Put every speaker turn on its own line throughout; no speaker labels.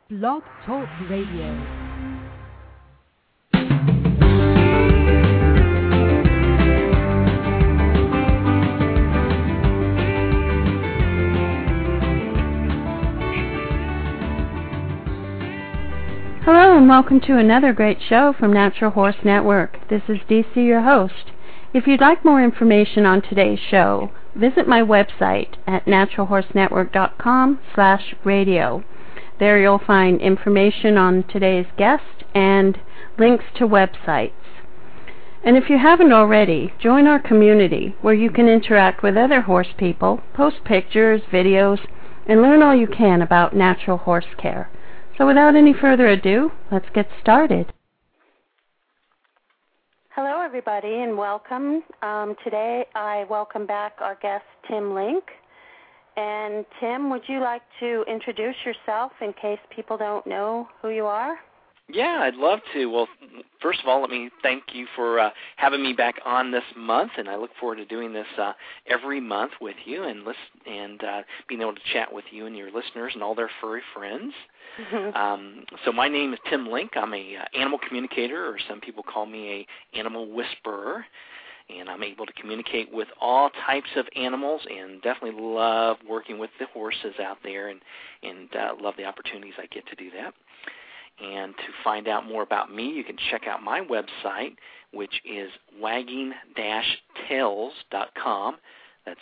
Blog Talk Radio.
Hello and welcome to another great show from Natural Horse Network. This is DC, your host. If you'd like more information on today's show, visit my website at naturalhorsenetwork.com/radio. There you'll find information on today's guest and links to websites. And if you haven't already, join our community where you can interact with other horse people, post pictures, videos, and learn all you can about natural horse care. So without any further ado, let's get started. Hello, everybody, and welcome. Today I welcome back our guest, Tim Link. And Tim, would you like to introduce yourself in case people don't know who you are?
Yeah, I'd love to. Well, first of all, let me thank you for having me back on this month, and I look forward to doing this every month with you and being able to chat with you and your listeners and all their furry friends. Mm-hmm. So my name is Tim Link. I'm a animal communicator, or some people call me a animal whisperer, and I'm able to communicate with all types of animals and definitely love working with the horses out there and love the opportunities I get to do that. And to find out more about me, you can check out my website, which is wagging-tails.com. That's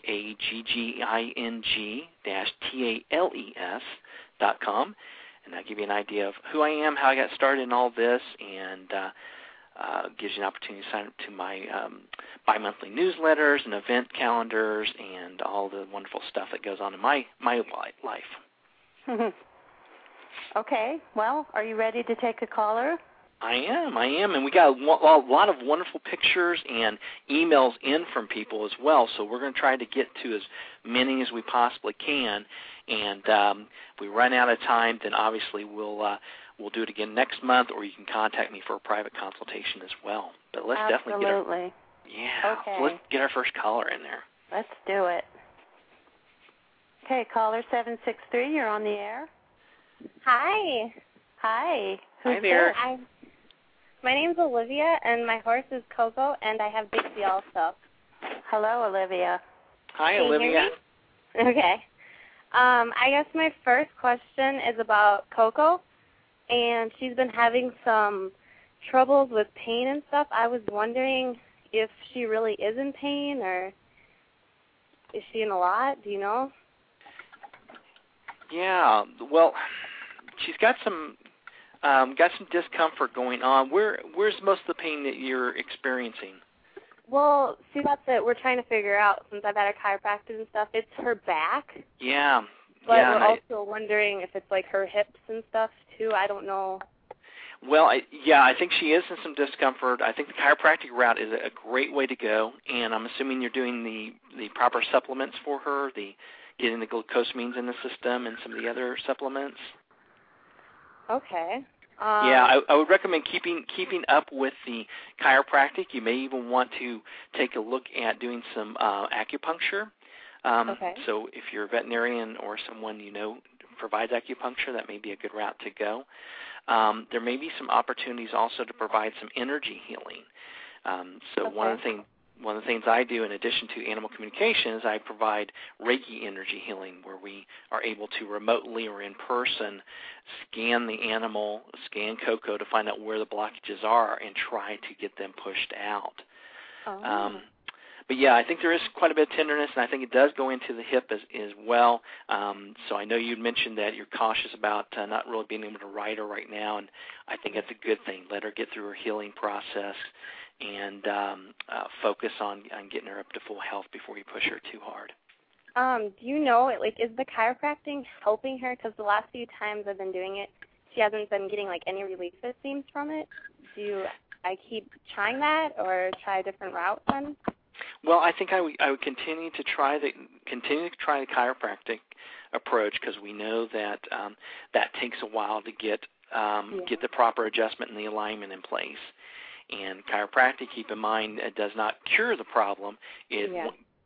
wagging-tales.com. And I'll give you an idea of who I am, how I got started in all this, and gives you an opportunity to sign up to my bi-monthly newsletters and event calendars and all the wonderful stuff that goes on in my life.
Okay, well, are you ready to take a caller?
I am, and we got a lot of wonderful pictures and emails in from people as well, so we're going to try to get to as many as we possibly can, and if we run out of time, then obviously we'll do it again next month, or you can contact me for a private consultation as well. But let's definitely get
okay.
So let's get our first caller in there.
Let's do it. Okay, caller 763, you're on the air.
Hi.
Hi.
Hi there.
My name's Olivia, and my horse is Coco, and I have Dixie also.
Hello, Olivia.
Hi, Olivia.
Okay. I guess my first question is about Coco, and she's been having some troubles with pain and stuff. I was wondering if she really is in pain, or is she in a lot? Do you know?
Yeah, well, she's got some discomfort going on. Where's most of the pain that you're experiencing?
Well, see, that's it. We're trying to figure out, since I've had a chiropractor and stuff, it's her back.
Yeah.
But we're also wondering if it's like her hips and stuff, too. I don't know.
Well, I think she is in some discomfort. I think the chiropractic route is a great way to go, and I'm assuming you're doing the proper supplements for her, getting the glucosamines in the system and some of the other supplements.
Okay.
I would recommend keeping up with the chiropractic. You may even want to take a look at doing some acupuncture.
Okay.
So if you're a veterinarian or someone you know provides acupuncture, that may be a good route to go. There may be some opportunities also to provide some energy healing. One of the things I do in addition to animal communication is I provide Reiki energy healing, where we are able to remotely or in person scan the animal, scan Coco to find out where the blockages are and try to get them pushed out.
Oh.
But yeah, I think there is quite a bit of tenderness, and I think it does go into the hip as well. So I know you mentioned that you're cautious about not really being able to ride her right now, and I think that's a good thing. Let her get through her healing process and focus on getting her up to full health before you push her too hard.
Do you know, is the chiropractic helping her? Because the last few times I've been doing it, she hasn't been getting any relief, it seems, from it. Do I keep trying that, or try a different route then?
Well, I think I would continue to try the chiropractic approach, because we know that that takes a while to get the proper adjustment and the alignment in place. And chiropractic, keep in mind, does not cure the problem. It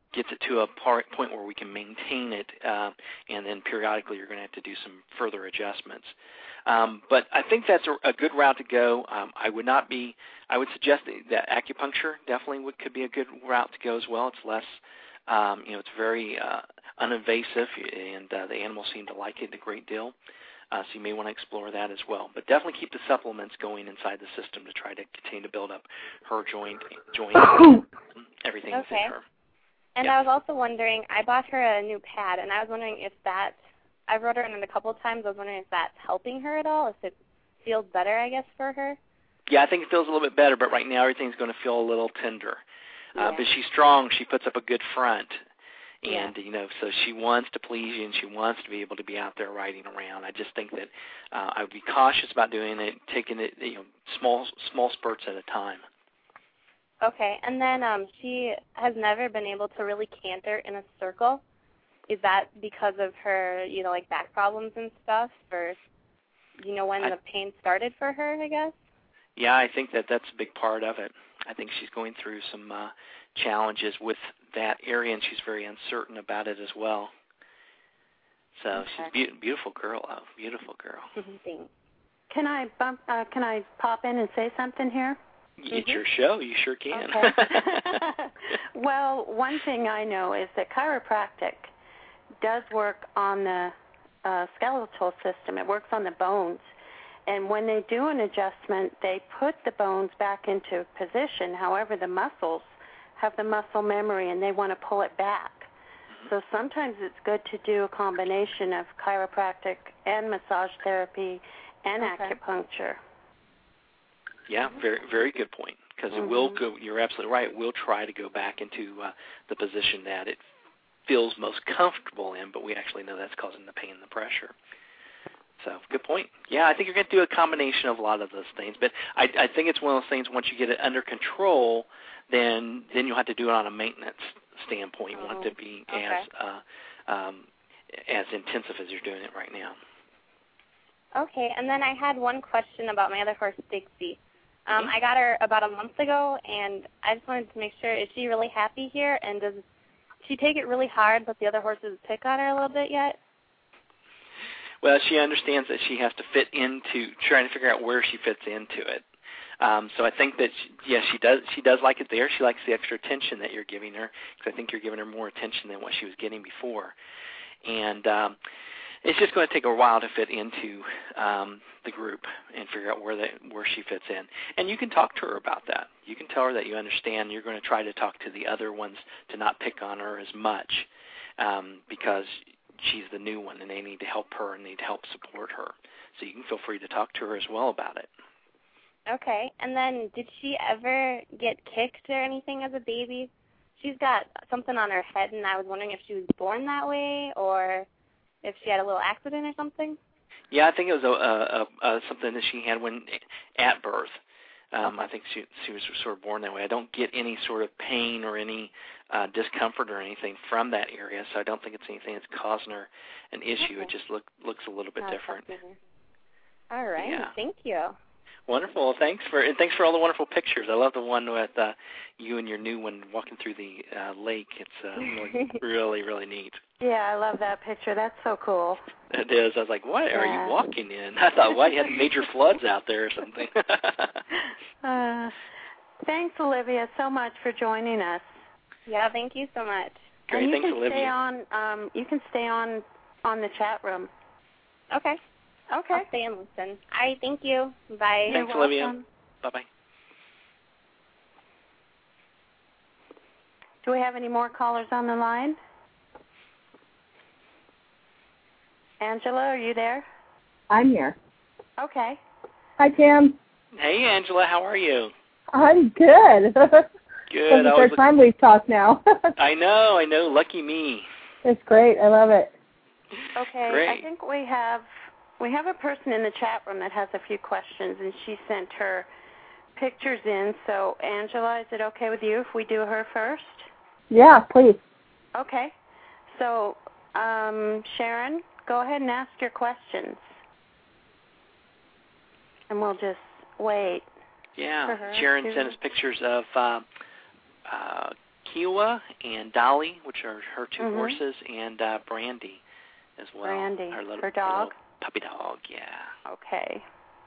gets it to a point where we can maintain it, and then periodically you're going to have to do some further adjustments. But I think that's a good route to go. I would suggest that acupuncture definitely could be a good route to go as well. It's less, it's very uninvasive, and the animals seem to like it a great deal. So you may want to explore that as well. But definitely keep the supplements going inside the system to try to continue to build up her joint everything within her.
And I was also wondering, I bought her a new pad, and I was wondering if that, I wrote her in a couple of times, I was wondering if that's helping her at all, if it feels better, I guess, for her.
Yeah, I think it feels a little bit better, but right now everything's going to feel a little tender. But she's strong. She puts up a good front. And, so she wants to please you, and she wants to be able to be out there riding around. I just think that I would be cautious about doing it, taking it, small spurts at a time.
Okay, and then she has never been able to really canter in a circle. Is that because of her, like back problems and stuff, or when the pain started for her, I guess?
Yeah, I think that's a big part of it. I think she's going through some challenges with that area, and she's very uncertain about it as well. So she's a beautiful girl. Oh, beautiful girl.
Thanks.
Can I pop in and say something here?
It's your show. You sure can.
Okay. Well, one thing I know is that chiropractic does work on the skeletal system. It works on the bones. And when they do an adjustment, they put the bones back into position. However, the muscles have the muscle memory, and they want to pull it back. So sometimes it's good to do a combination of chiropractic and massage therapy and acupuncture.
Yeah, very, very good point. Because it will go. You're absolutely right. We'll try to go back into the position that it feels most comfortable in, but we actually know that's causing the pain and the pressure. So, good point. Yeah, I think you're going to do a combination of a lot of those things. But I think it's one of those things, once you get it under control, then you'll have to do it on a maintenance standpoint. You want it to be as intensive as you're doing it right now.
Okay, and then I had one question about my other horse, Dixie. I got her about a month ago, and I just wanted to make sure, is she really happy here, and does she take it really hard, but the other horses pick on her a little bit yet?
Well, she understands that she has to fit into trying to figure out where she fits into it. So I think that she does like it there. She likes the extra attention that you're giving her, because I think you're giving her more attention than what she was getting before. And it's just going to take a while to fit into the group and figure out where she fits in. And you can talk to her about that. You can tell her that you understand. You're going to try to talk to the other ones to not pick on her as much, because she's the new one, and they need to help her and need to help support her. So you can feel free to talk to her as well about it.
Okay. And then did she ever get kicked or anything as a baby? She's got something on her head, and I was wondering if she was born that way or if she had a little accident or something.
Yeah, I think it was something that she had when at birth. I think she was sort of born that way. I don't get any sort of pain or any discomfort or anything from that area, so I don't think it's anything that's causing her an issue. Okay. It just looks a little bit different.
All right. Yeah. Thank you.
Wonderful. Thanks for all the wonderful pictures. I love the one with you and your new one walking through the lake. It's really, really neat.
Yeah, I love that picture. That's so cool.
It is. I was like, what are you walking in? I thought, you had major floods out there or something.
Thanks, Olivia, so much for joining us.
Yeah, thank you so much.
Great,
and
thanks, Olivia.
You can stay on the chat room.
Okay. Okay. I'll stay and listen. All right, thank you. Bye.
Thanks, Olivia. Bye-bye.
Do we have any more callers on the line? Angela, are you there?
I'm here.
Okay.
Hi, Tim.
Hey, Angela. How are you?
I'm good.
Good.
It's the third time we've talked now.
I know. Lucky me.
It's great. I love it.
Okay.
Great.
I think we have a person in the chat room that has a few questions, and she sent her pictures in. So, Angela, is it okay with you if we do her first?
Yeah, please.
Okay. So, Sharon, go ahead and ask your questions, and we'll just wait.
Yeah. Sharon sent us pictures of Kiowa and Dolly, which are her two horses, and Brandy as well.
Brandy,
her
dog?
Her little puppy dog, yeah.
Okay.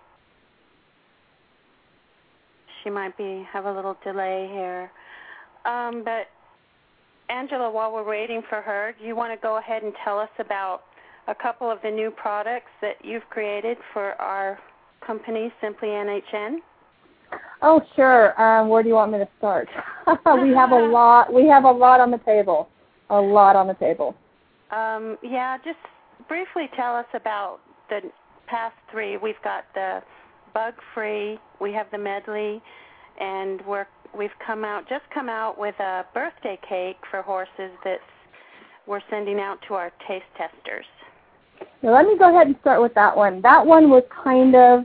She might have a little delay here. But, Angela, while we're waiting for her, do you want to go ahead and tell us about a couple of the new products that you've created for our company, Simply NHN?
Oh, sure. Where do you want me to start? We have a lot. We have a lot on the table. A lot on the table.
Yeah, just briefly tell us about the past three. We've got the bug-free, we have the medley, and we've come out with a birthday cake for horses that we're sending out to our taste testers.
Now, let me go ahead and start with that one. That one was kind of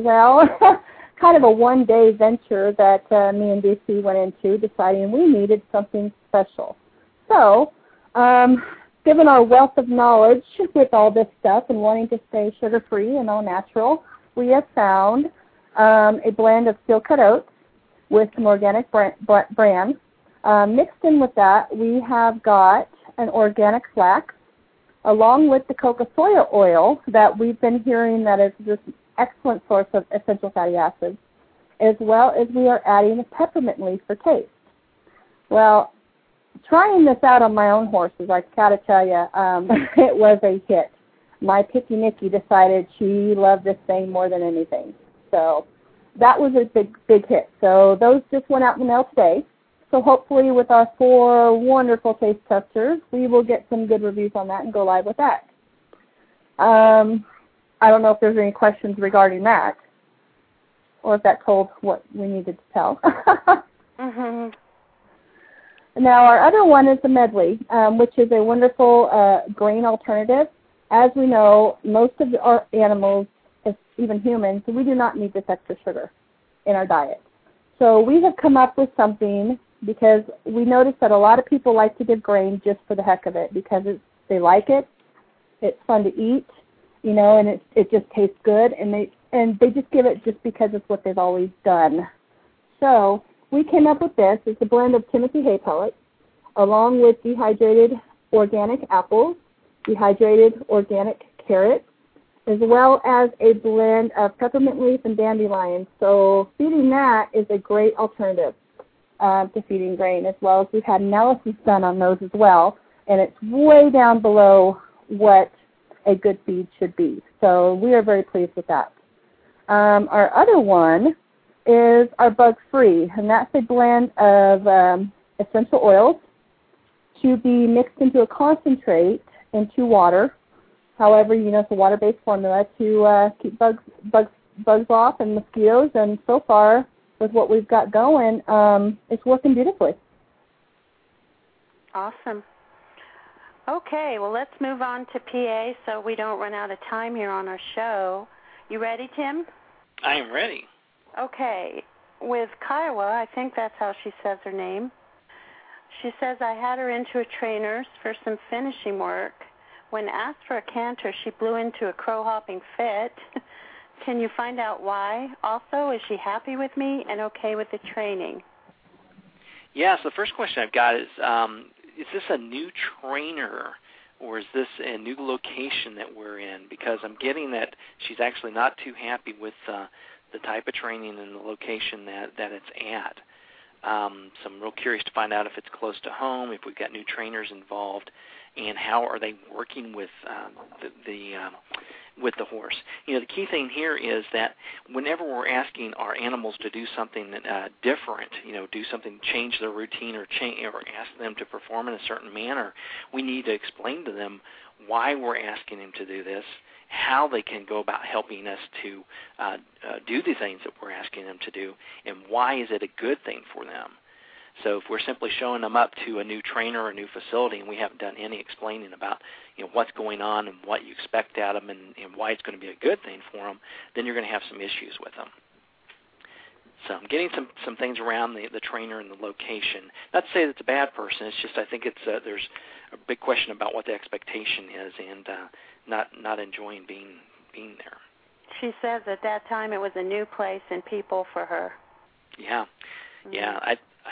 a one-day venture that me and DC went into, deciding we needed something special. So, given our wealth of knowledge with all this stuff and wanting to stay sugar-free and all natural, we have found a blend of steel-cut oats with some organic bran. Mixed in with that, we have got an organic flax, along with the coca soya oil that we've been hearing that is this excellent source of essential fatty acids, as well as we are adding a peppermint leaf for taste. Well, trying this out on my own horses, I gotta tell you, it was a hit. My Picky Nicky decided she loved this thing more than anything. So that was a big hit. So those just went out in the mail today. So hopefully with our 4 wonderful taste testers, we will get some good reviews on that and go live with that. I don't know if there's any questions regarding that, or if that told what we needed to tell. Now, our other one is the medley, which is a wonderful grain alternative. As we know, most of our animals, even humans, we do not need this extra sugar in our diet. So we have come up with something because we noticed that a lot of people like to give grain just for the heck of it because they like it, it's fun to eat, and it just tastes good, and they just give it just because it's what they've always done. So we came up with this. It's a blend of Timothy hay pellets along with dehydrated organic apples, dehydrated organic carrots, as well as a blend of peppermint leaf and dandelion. So feeding that is a great alternative to feeding grain, as well as we've had analysis done on those as well, and it's way down below what a good feed should be. So we are very pleased with that. Our other one is our bug-free, and that's a blend of essential oils to be mixed into a concentrate into water. However, it's a water-based formula to keep bugs off and mosquitoes, and so far with what we've got going, it's working beautifully.
Awesome. Okay, well, let's move on to PA so we don't run out of time here on our show. You ready, Tim?
I am ready.
Okay. With Kiowa, I think that's how she says her name, she says, I had her into a trainer's for some finishing work. When asked for a canter, she blew into a crow-hopping fit. Can you find out why? Also, is she happy with me and okay with the training?
Yes, the first question I've got is this a new trainer or is this a new location that we're in? Because I'm getting that she's actually not too happy with the type of training and the location that it's at. So I'm real curious to find out if it's close to home, if we've got new trainers involved, and how are they working with the horse. The key thing here is that whenever we're asking our animals to do something different, do something, change their routine or ask them to perform in a certain manner, we need to explain to them why we're asking them to do this, how they can go about helping us to do the things that we're asking them to do, and why is it a good thing for them. So if we're simply showing them up to a new trainer or a new facility and we haven't done any explaining about what's going on and what you expect out of them and why it's going to be a good thing for them, then you're going to have some issues with them. So I'm getting some things around the trainer and the location. Not to say that it's a bad person. It's just I think there's a big question about what the expectation is and not enjoying being there.
She says at that time it was a new place and people for her.
Yeah. Yeah, I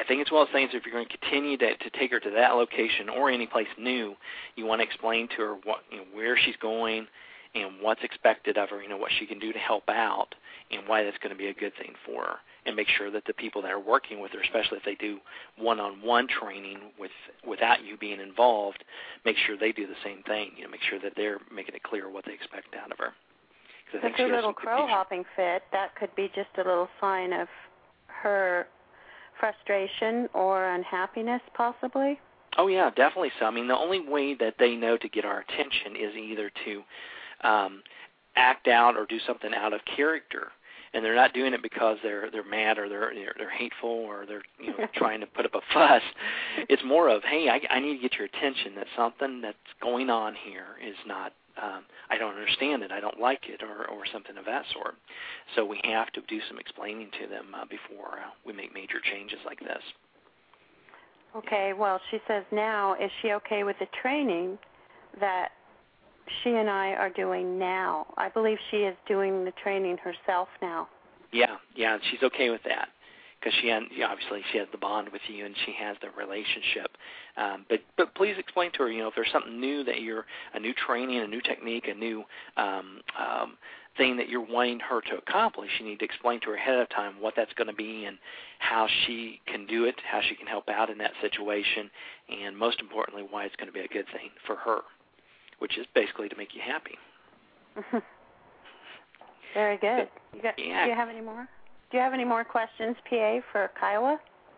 I think it's one of those things, if you're going to continue to take her to that location or any place new, you want to explain to her where she's going and what's expected of her, what she can do to help out and why that's going to be a good thing for her. And make sure that the people that are working with her, especially if they do one-on-one training without you being involved, make sure they do the same thing. Make sure that they're making it clear what they expect out of her.
If a little crow hopping fit, that could be just a little sign of her frustration or unhappiness, possibly.
Oh, yeah, definitely so. I mean, the only way that they know to get our attention is either to act out or do something out of character. And they're not doing it because they're mad or they're hateful or they're trying to put up a fuss. It's more of, hey, I need to get your attention that something that's going on here is not, I don't understand it, I don't like it, or something of that sort. So we have to do some explaining to them before we make major changes like this.
Okay, well, she says now, is she okay with the training that she and I are doing now? I believe she is doing the training herself now. Yeah,
she's okay with that because obviously she has the bond with you and she has the relationship. But please explain to her, if there's something new a new training, a new technique, a new thing that you're wanting her to accomplish, you need to explain to her ahead of time what that's going to be and how she can do it, how she can help out in that situation, and most importantly, why it's going to be a good thing for her, which is basically to make you happy.
Very good. Do you have any more? Do you have any more questions, PA, for Kiowa?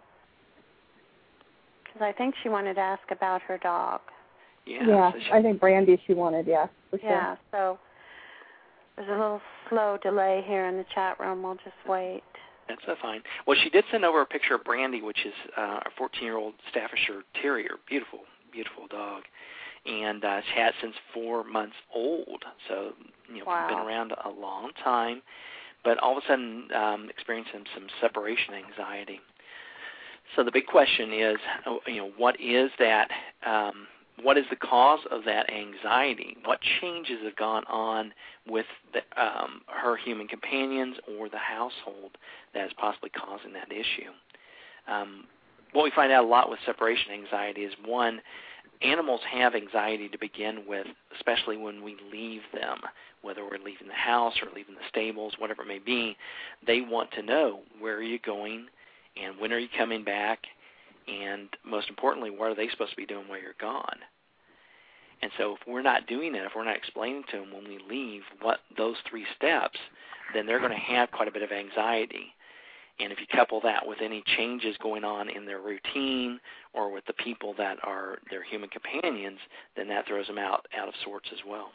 Because I think she wanted to ask about her dog.
Yeah, so I think Brandy she wanted, for sure.
Yeah, so there's a little slow delay here in the chat room. We'll just wait.
That's fine. Well, she did send over a picture of Brandy, which is a 14-year-old Staffordshire Terrier. Beautiful, beautiful dog. And she had since 4 months old, so
wow.
Been around a long time, but all of a sudden experiencing some separation anxiety. So the big question is, what is that? What is the cause of that anxiety? What changes have gone on with her human companions or the household that is possibly causing that issue? What we find out a lot with separation anxiety is, one, animals have anxiety to begin with, especially when we leave them, whether we're leaving the house or leaving the stables, whatever it may be. They want to know, where are you going and when are you coming back, and most importantly, what are they supposed to be doing while you're gone? And so if we're not doing that, if we're not explaining to them when we leave what those 3 steps, then they're going to have quite a bit of anxiety. And if you couple that with any changes going on in their routine or with the people that are their human companions, then that throws them out of sorts as well.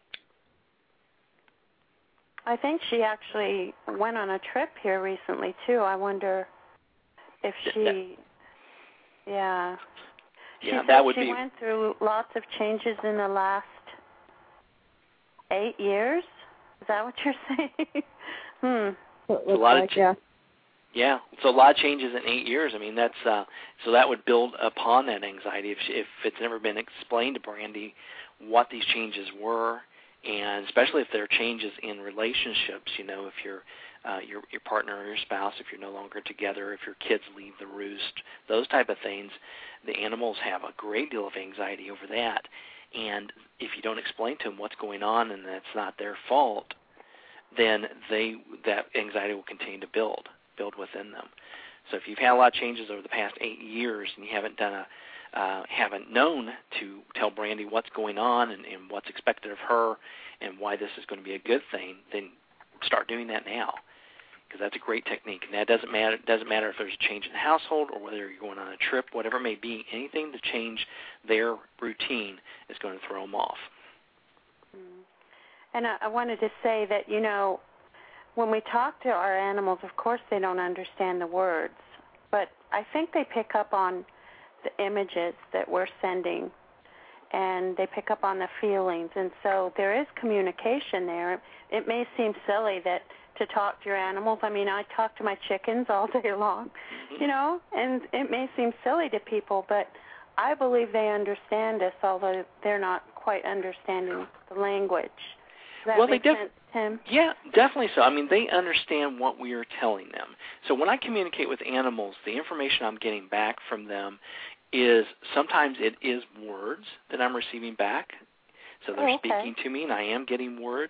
I think she actually went on a trip here recently, too. I wonder if she... Yeah. She went through lots of changes in the last 8 years. Is that what you're saying?
Yeah, so a lot of changes in 8 years. I mean, that's so that would build upon that anxiety if it's never been explained to Brandy what these changes were, and especially if there are changes in relationships. If your partner or your spouse, if you're no longer together, if your kids leave the roost, those type of things, the animals have a great deal of anxiety over that. And if you don't explain to them what's going on and that's not their fault, then that anxiety will continue to build within them. So if you've had a lot of changes over the past 8 years and you haven't haven't known to tell Brandy what's going on and what's expected of her and why this is going to be a good thing, then start doing that now, because that's a great technique. And that doesn't matter. It doesn't matter if there's a change in the household or whether you're going on a trip, whatever it may be. Anything to change their routine is going to throw them off.
And I wanted to say that, when we talk to our animals, of course they don't understand the words, but I think they pick up on the images that we're sending, and they pick up on the feelings, and so there is communication there. It may seem silly to talk to your animals. I mean, I talk to my chickens all day long, and it may seem silly to people, but I believe they understand us, although they're not quite understanding the language. Does that make sense, Tim?
Yeah, definitely so. I mean, they understand what we are telling them. So when I communicate with animals, the information I'm getting back from them is sometimes it is words that I'm receiving back. So they're speaking to me, and I am getting words.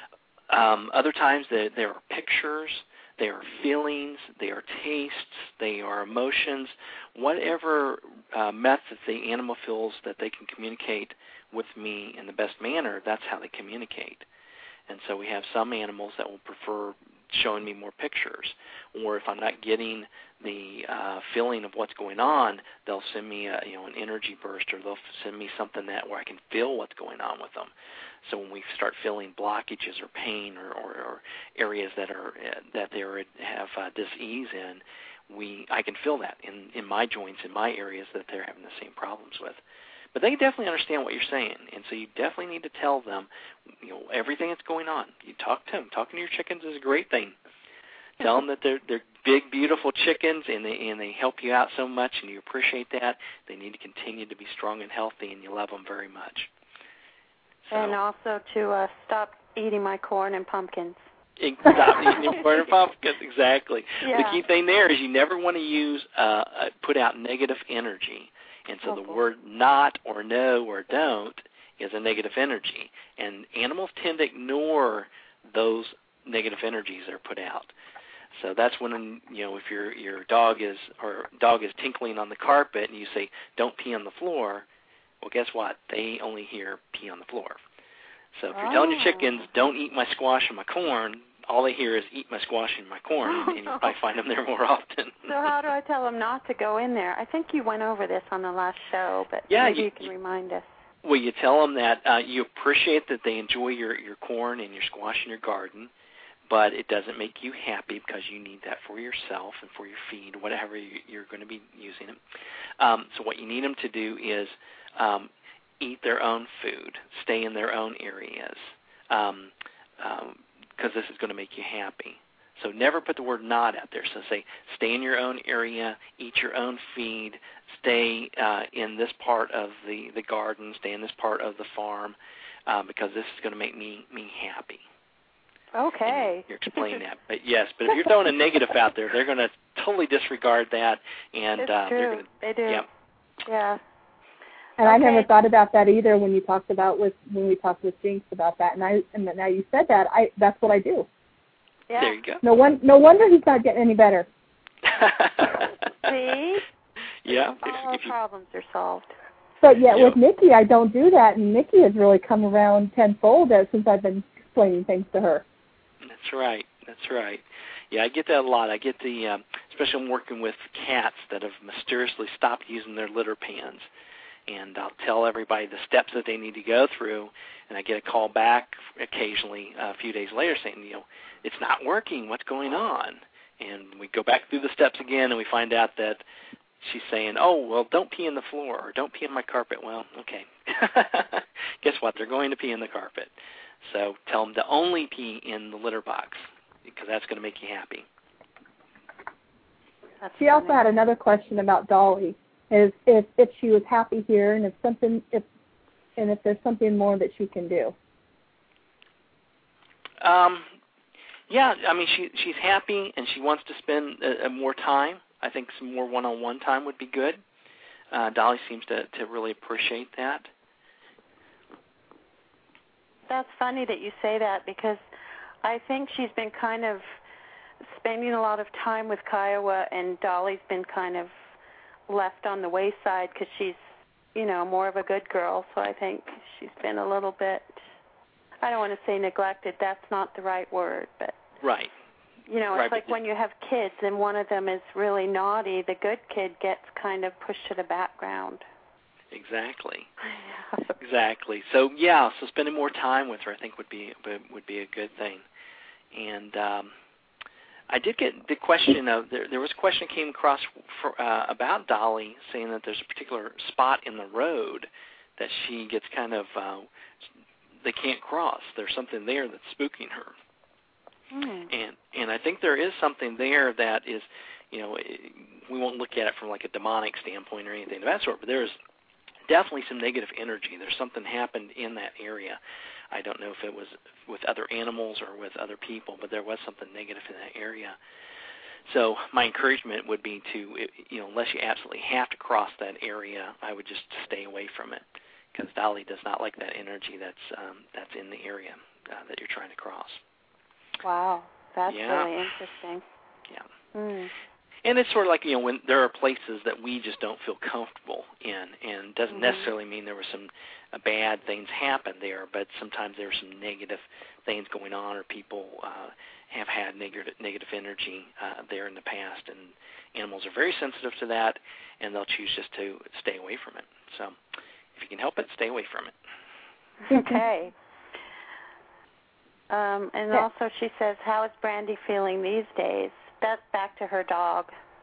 Other times there are pictures, they are feelings, they are tastes, they are emotions, whatever method the animal feels that they can communicate with me in the best manner, that's how they communicate. And so we have some animals that will prefer showing me more pictures, or if I'm not getting the feeling of what's going on, they'll send me an energy burst, or they'll send me something where I can feel what's going on with them. So when we start feeling blockages or pain or areas that they have dis-ease in, I can feel that in my joints, in my areas that they're having the same problems with. But they definitely understand what you're saying, and so you definitely need to tell them, everything that's going on. You talk to them. Talking to your chickens is a great thing. Tell them that they're big, beautiful chickens, and they help you out so much, and you appreciate that. They need to continue to be strong and healthy, and you love them very much. So,
and also to stop eating my corn and pumpkins.
Stop eating your corn and pumpkins, exactly.
Yeah.
The key thing there is you never want to put out negative energy. And so the word not or no or don't is a negative energy. And animals tend to ignore those negative energies that are put out. So that's when, if your dog is tinkling on the carpet and you say, don't pee on the floor, well, guess what? They only hear pee on the floor. So if you're telling your chickens, don't eat my squash and my corn, all they hear is eat my squash and my corn, and you probably find them there more often.
So how do I tell them not to go in there? I think you went over this on the last show, but maybe you can remind us.
Well, you tell them that you appreciate that they enjoy your corn and your squash in your garden, but it doesn't make you happy because you need that for yourself and for your feed, whatever you're going to be using it. So what you need them to do is eat their own food, stay in their own areas, because this is going to make you happy. So never put the word not out there. So say, stay in your own area, eat your own feed, stay in this part of the garden, stay in this part of the farm, because this is going to make me happy.
Okay.
You're explaining that. But yes, but if you're throwing a negative out there, they're going to totally disregard that. And
it's
they're
true.
going to,
they do. Yeah.
And I never thought about that either when we talked with Jinx about that. And now you said that, that's what I do.
Yeah.
There you go.
No wonder he's not getting any better.
See?
Yeah.
All our problems are solved.
But yet with Nikki, I don't do that, and Nikki has really come around tenfold since I've been explaining things to her.
That's right. That's right. Yeah, I get that a lot. I get especially when working with cats that have mysteriously stopped using their litter pans. And I'll tell everybody the steps that they need to go through, and I get a call back occasionally a few days later saying, it's not working. What's going on? And we go back through the steps again, and we find out that she's saying, don't pee in the floor, or don't pee in my carpet. Well, okay. Guess what? They're going to pee in the carpet. So tell them to only pee in the litter box, because that's going to make you happy.
She also had another question about Dolly. Is if she was happy here, and if there's something more that she can do.
Yeah, I mean she's happy and she wants to spend more time. I think some more one-on-one time would be good. Dolly seems to really appreciate that.
That's funny that you say that, because I think she's been kind of spending a lot of time with Kiowa, and Dolly's been kind of left on the wayside because she's, more of a good girl. So I think she's been a little bit, I don't want to say neglected. That's not the right word, but
right.
It's like when you have kids and one of them is really naughty, the good kid gets kind of pushed to the background.
Exactly. Exactly. So so spending more time with her, I think, would be a good thing. And I did get the question of there was a question that came across about Dolly, saying that there's a particular spot in the road that she gets kind of they can't cross. There's something there that's spooking her. And I think there is something there that is, we won't look at it from like a demonic standpoint or anything of that sort, but there is definitely some negative energy. There's something happened in that area. I don't know if it was with other animals or with other people, but there was something negative in that area. So my encouragement would be to, unless you absolutely have to cross that area, I would just stay away from it, because Dolly does not like that energy that's in the area that you're trying to cross.
Wow, that's really interesting.
Yeah.
Mm.
And it's sort of like, when there are places that we just don't feel comfortable in, and it doesn't necessarily mean there were some bad things happen there, but sometimes there are some negative things going on, or people have had negative energy there in the past, and animals are very sensitive to that, and they'll choose just to stay away from it. So if you can help it, stay away from it.
Okay. And also she says, how is Brandy feeling these days? That's back to her dog.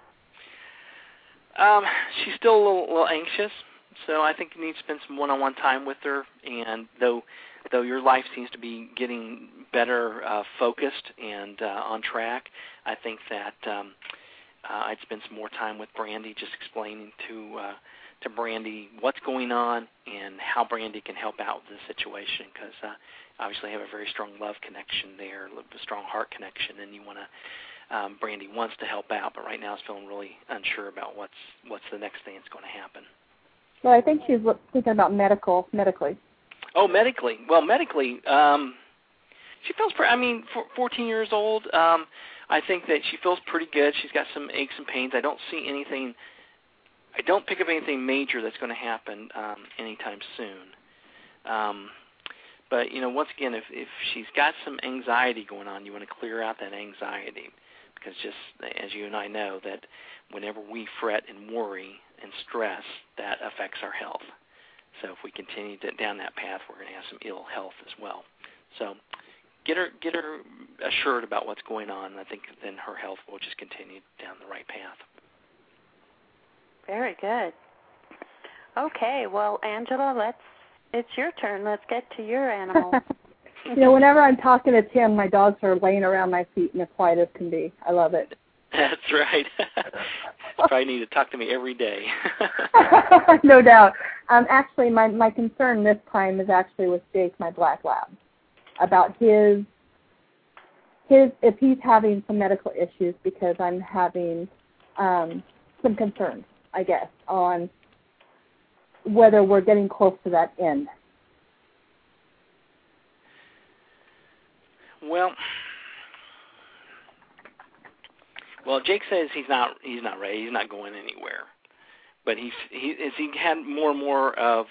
She's still a little anxious, so I think you need to spend some one-on-one time with her. And though your life seems to be getting better focused and on track, I think that I'd spend some more time with Brandy, just explaining to Brandy what's going on and how Brandy can help out with the situation, because obviously you have a very strong love connection there, a strong heart connection, and you want to. Brandy wants to help out, but right now is feeling really unsure about what's the next thing that's going to happen.
Well, I think she's thinking about medically.
Oh, medically. Well, medically, she feels pretty, 14 years old, I think that she feels pretty good. She's got some aches and pains. I don't pick up anything major that's going to happen anytime soon. But, once again, if she's got some anxiety going on, you want to clear out that anxiety, because just as you and I know, that whenever we fret and worry and stress, that affects our health. So if we continue down that path, we're going to have some ill health as well. So get her assured about what's going on, and I think then her health will just continue down the right path.
Very good. Okay, well, Angela, it's your turn. Let's get to your animal.
Whenever I'm talking to Tim, my dogs are laying around my feet and as quiet as can be. I love it.
That's right. You probably need to talk to me every day.
No doubt. Actually, my concern this time is actually with Jake, my black lab, about his if he's having some medical issues, because I'm having some concerns, I guess, on whether we're getting close to that end.
Well, Jake says he's not ready. He's not going anywhere. But he had more and more of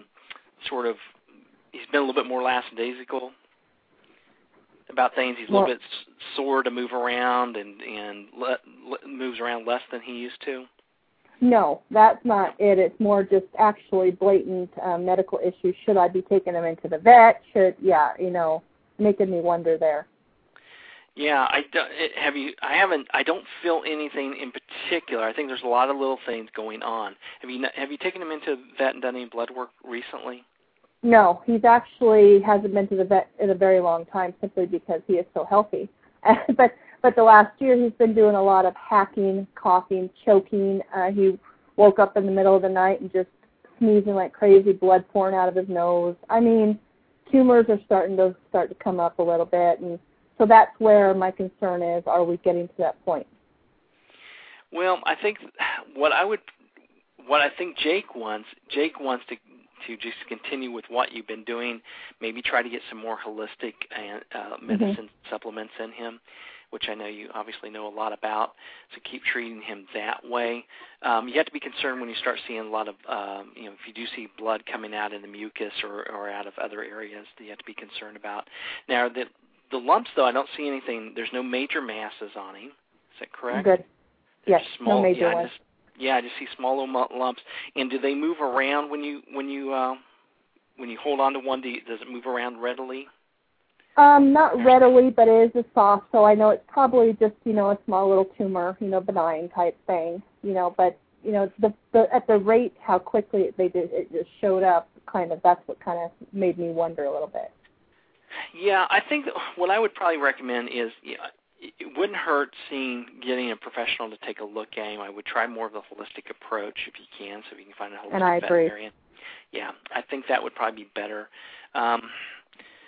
he's been a little bit more lackadaisical about things. He's a little bit sore to move around and moves around less than he used to.
No, that's not it. It's more just actually blatant medical issues. Should I be taking him into the vet? Making me wonder there.
Yeah, I don't feel anything in particular. I think there's a lot of little things going on. Have you taken him into the vet and done any blood work recently?
No, he's actually hasn't been to the vet in a very long time, simply because he is so healthy. But the last year he's been doing a lot of hacking, coughing, choking. He woke up in the middle of the night and just sneezing like crazy, blood pouring out of his nose. Tumors are starting to come up a little bit, and so that's where my concern is. Are we getting to that point?
Well, I think what I think Jake wants to just continue with what you've been doing. Maybe try to get some more holistic medicine supplements in him, which I know you obviously know a lot about. So keep treating him that way. You have to be concerned when you start seeing a lot of, if you do see blood coming out in the mucus or out of other areas that you have to be concerned about. Now, the lumps, though, I don't see anything. There's no major masses on him. Is that correct?
Good. Yes,
small,
no major ones.
I just see small little lumps. And do they move around when you hold on to one? Does it move around readily?
Not readily, but it is soft, so I know it's probably just, a small little tumor, benign type thing, but, at the rate how quickly it just showed up, that's what kind of made me wonder a little bit.
Yeah, I think that what I would probably recommend is, it wouldn't hurt getting a professional to take a look at him. I would try more of the holistic approach if you can, so you can find a holistic veterinarian. Yeah, I think that would probably be better.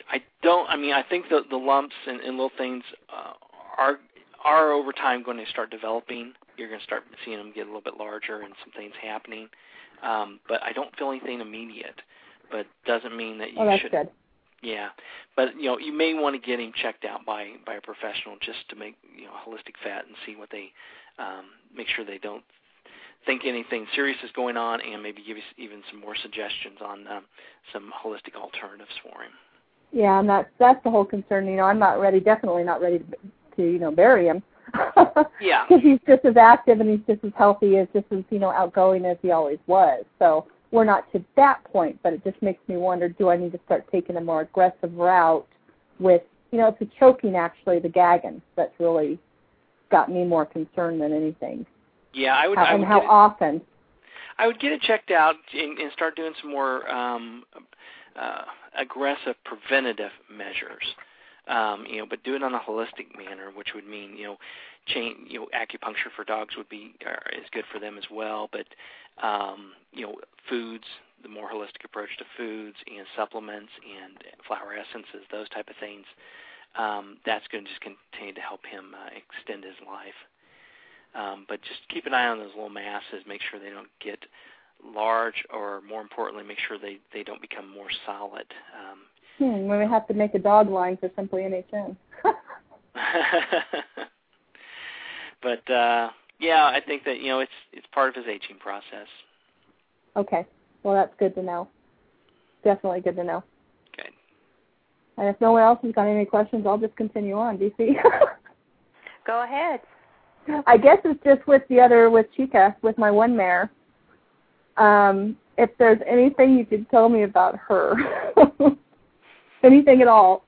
don't. I mean, I think the lumps and little things are over time going to start developing. You're going to start seeing them get a little bit larger and some things happening. But I don't feel anything immediate. But doesn't mean that you should.
That's good.
Yeah, but you may want to get him checked out by a professional just to make holistic vet and see what they make sure they don't think anything serious is going on, and maybe give you even some more suggestions on some holistic alternatives for him.
Yeah, and that's the whole concern. I'm definitely not ready to bury him.
Yeah.
Because he's just as active and he's just as healthy, as just as outgoing as he always was. So we're not to that point, but it just makes me wonder: do I need to start taking a more aggressive route with it's the choking, actually, the gagging that's really got me more concerned than anything.
Yeah, I would.
How often?
I would get it checked out and start doing some more aggressive preventative measures. But do it on a holistic manner, which would mean acupuncture for dogs would be is good for them as well. But foods, the more holistic approach to foods and supplements and flower essences, those type of things. That's going to just continue to help him extend his life. But just keep an eye on those little masses. Make sure they don't get large, or more importantly, make sure they don't become more solid.
We may have to make a dog line for Simply NHN.
But I think that it's part of his aging process.
Okay, well that's good to know. Definitely good to know.
Okay.
And if no one else has got any questions, I'll just continue on. DC.
Go ahead.
I guess it's just with Chica, with my one mare. If there's anything you could tell me about her, anything at all.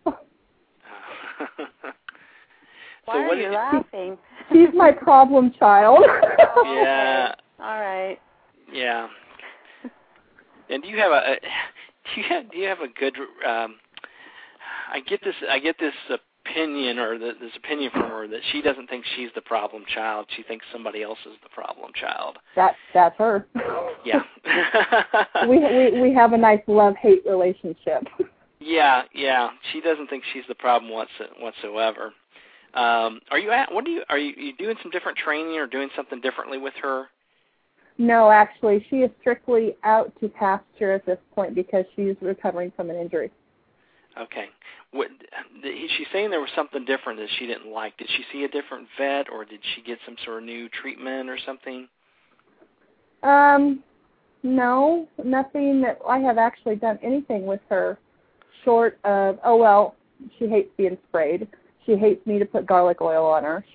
Why are you laughing?
She's my problem child.
Yeah.
All right.
Yeah. And do you have a good? I get this opinion, or this opinion from her, that she doesn't think she's the problem child. She thinks somebody else is the problem child.
That's her.
Yeah.
we have a nice love-hate relationship.
Yeah. She doesn't think she's the problem whatsoever. Are you doing some different training or doing something differently with her?
No, actually, she is strictly out to pasture at this point because she's recovering from an injury.
Okay. She's saying there was something different that she didn't like. Did she see a different vet, or did she get some sort of new treatment or something? No, nothing. That I have actually done anything with her short of, she hates being sprayed. She hates me to put garlic oil on her.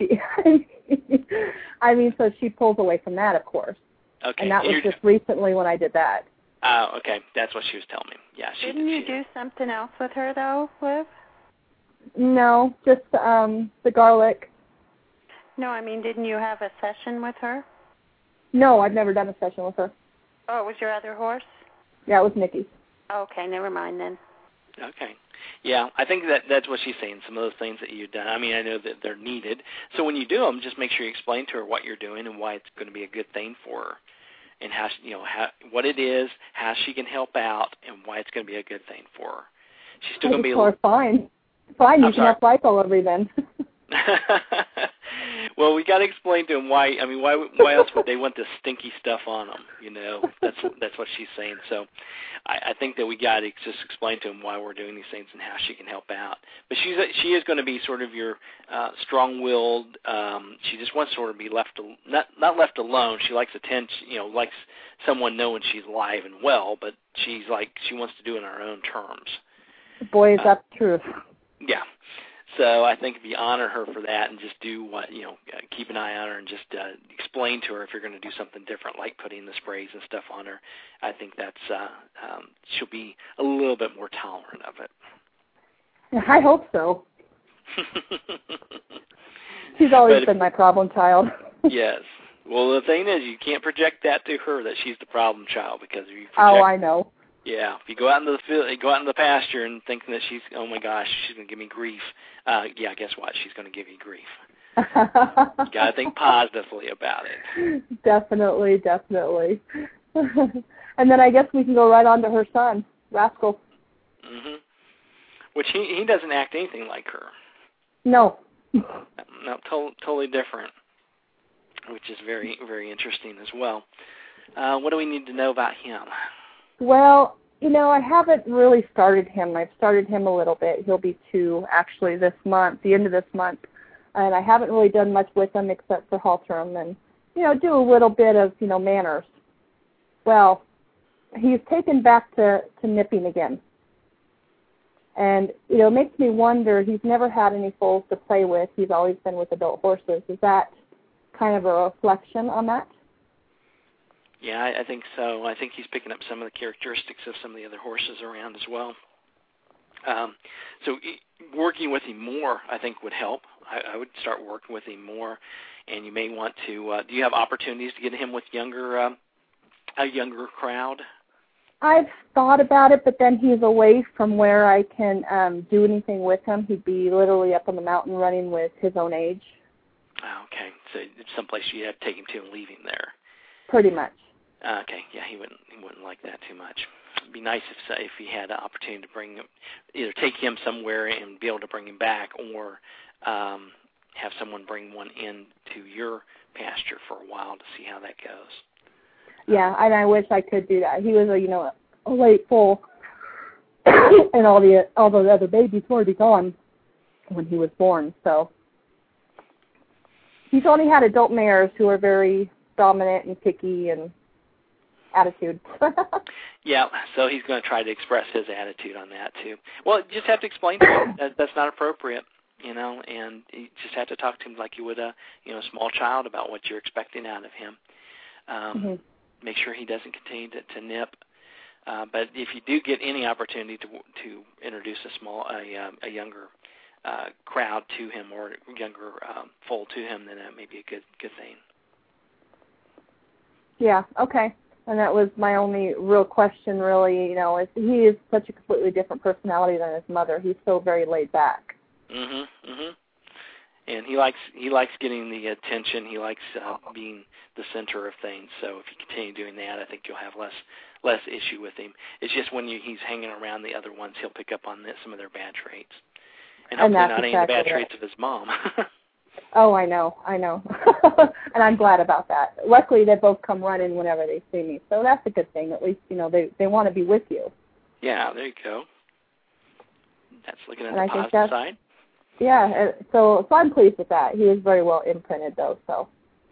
So she pulls away from that, of course. Okay.
And that was just recently when I did that.
Oh, okay. That's what she was telling me. Yeah.
Didn't you do something else with her, though, Liv?
No, just the garlic.
No, I mean, didn't you have a session with her?
No, I've never done a session with her.
Oh, it was your other horse?
Yeah, it was Nikki.
Okay, never mind then.
Okay. Yeah, I think that's what she's saying, some of those things that you've done. I mean, I know that they're needed. So when you do them, just make sure you explain to her what you're doing and why it's going to be a good thing for her, and what it is, how she can help out, and why it's going to be a good thing for her. She's still going to be
fine. Fine, you can have life all over then.
Well, we got to explain to them why. I mean, why else would they want this stinky stuff on them? That's what she's saying. So, I think that we got to just explain to them why we're doing these things and how she can help out. But she is going to be sort of your strong-willed. She just wants to sort of be not left alone. She likes attention. Likes someone knowing she's alive and well. But she wants to do it on her own terms.
Boy, is that the truth.
Yeah. So I think if you honor her for that and just do what, keep an eye on her and just explain to her if you're going to do something different, like putting the sprays and stuff on her, I think that's she'll be a little bit more tolerant of it.
I hope so. She's always been my problem child.
Yes. Well, the thing is, you can't project that to her that she's the problem child, because if you project,
I know.
Yeah, if you go out into the field, go out in the pasture and thinking that she's, oh my gosh, she's going to give me grief. Guess what? She's going to give you grief. You got to think positively about it.
Definitely. And then I guess we can go right on to her son, Rascal.
Mhm. Which he doesn't act anything like her.
No.
No, totally different, which is very, very interesting as well. What do we need to know about him?
Well, I haven't really started him. I've started him a little bit. He'll be 2 actually this month, the end of this month. And I haven't really done much with him except for halter him and, do a little bit of, manners. Well, he's taken back to nipping again. And, it makes me wonder, he's never had any foals to play with. He's always been with adult horses. Is that kind of a reflection on that?
Yeah, I think so. I think he's picking up some of the characteristics of some of the other horses around as well. So working with him more, I think, would help. I would start working with him more, and you may want to. Do you have opportunities to get him with a younger crowd?
I've thought about it, but then he's away from where I can do anything with him. He'd be literally up on the mountain running with his own age.
Oh, okay, so it's someplace you have to take him to and leave him there.
Pretty much.
Okay, yeah, he wouldn't like that too much. It'd be nice if he had an opportunity to bring him, either take him somewhere and be able to bring him back, or have someone bring one in to your pasture for a while to see how that goes.
Yeah, and I wish I could do that. He was a late foal, and all those other babies were already gone when he was born. So he's only had adult mares who are very dominant and picky and attitude.
Yeah, so he's going to try to express his attitude on that too. Well, you just have to explain to him that's not appropriate, and you just have to talk to him like you would a small child about what you're expecting out of him. Make sure he doesn't continue to nip. But if you do get any opportunity to introduce a younger crowd to him or younger foal to him, then that may be a good thing. Yeah.
Okay. And that was my only real question, really. He is such a completely different personality than his mother. He's so very laid back.
And he likes getting the attention. He likes being the center of things. So if you continue doing that, I think you'll have less issue with him. It's just when he's hanging around the other ones, he'll pick up on some of their bad traits, and hopefully not any of the bad traits of his mom.
Oh, I know. And I'm glad about that. Luckily, they both come running whenever they see me, so that's a good thing. At least, they want to be with you.
Yeah, there you go. That's looking at the positive side.
Yeah, so I'm pleased with that. He was very well imprinted, though, so.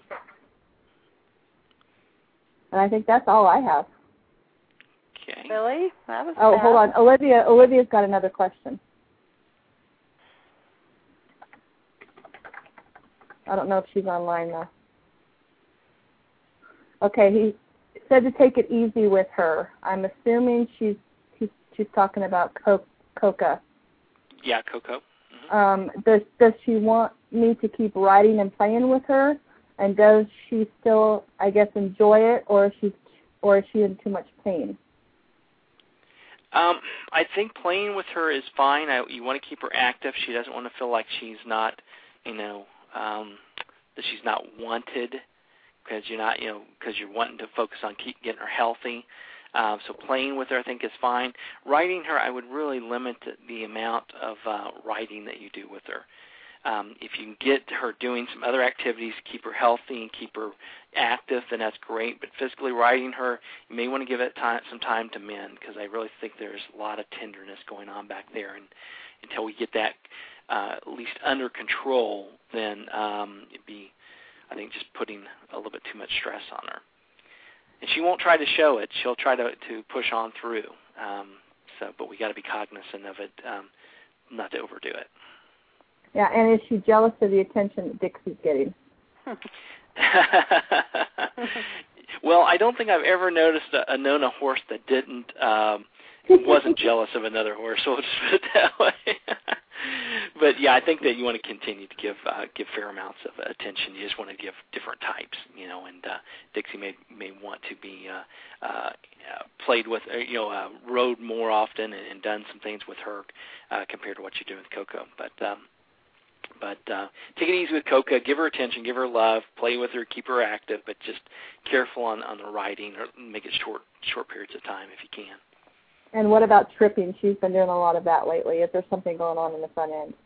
And I think that's all I have.
Okay.
Really? That was
fast. Hold on. Olivia's got another question. I don't know if she's online, though. Okay, he said to take it easy with her. I'm assuming she's talking about Coca.
Yeah, Coco.
Does she want me to keep riding and playing with her? And does she still, I guess, enjoy it, or is she in too much pain?
I think playing with her is fine. You want to keep her active. She doesn't want to feel like she's not, that she's not wanted because you're wanting to focus on keep getting her healthy. So playing with her, I think, is fine. Riding her, I would really limit the amount of riding that you do with her. If you can get her doing some other activities, keep her healthy and keep her active, then that's great. But physically riding her, you may want to give it some time to mend, because I really think there's a lot of tenderness going on back there. And until we get that at least under control, then it'd be, I think, just putting a little bit too much stress on her. And she won't try to show it. She'll try to push on through. But we got to be cognizant of it, not to overdo it.
Yeah, and is she jealous of the attention that Dixie's getting?
Well, I don't think I've ever known a horse that wasn't jealous of another horse. So we'll just put it that way. But yeah, I think that you want to continue to give fair amounts of attention. You just want to give different types, and Dixie may want to be played with, rode more often and done some things with her compared to what you're doing with Coco. But take it easy with Coca. Give her attention, give her love, play with her, keep her active, but just careful on the riding, or make it short periods of time if you can.
And what about tripping? She's been doing a lot of that lately. Is there something going on in the front end?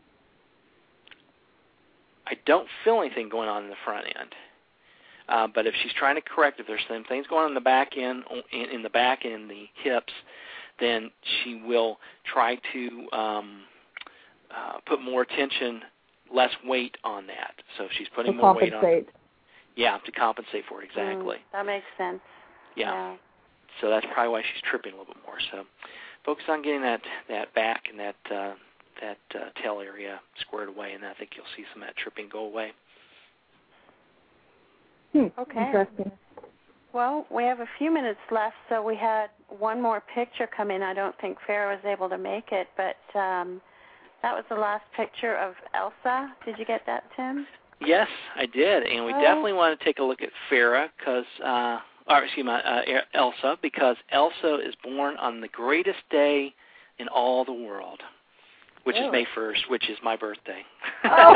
I don't feel anything going on in the front end. But if she's trying to correct, if there's some things going on in the back end, in the back and the hips, then she will try to put more attention, less weight on that. So if she's putting more weight on it. Yeah, to compensate for it, exactly.
That makes sense.
Yeah. So that's probably why she's tripping a little bit more. So focus on getting that back and that tail area squared away, and I think you'll see some of that tripping go away.
Okay.
Interesting.
Well, we have a few minutes left, so we had one more picture come in. I don't think Farrah was able to make it, but that was the last picture of Elsa. Did you get that, Tim?
Yes, I did, and we definitely want to take a look at Farrah, Elsa, because Elsa is born on the greatest day in all the world, which is May 1st, which is my birthday.
Oh.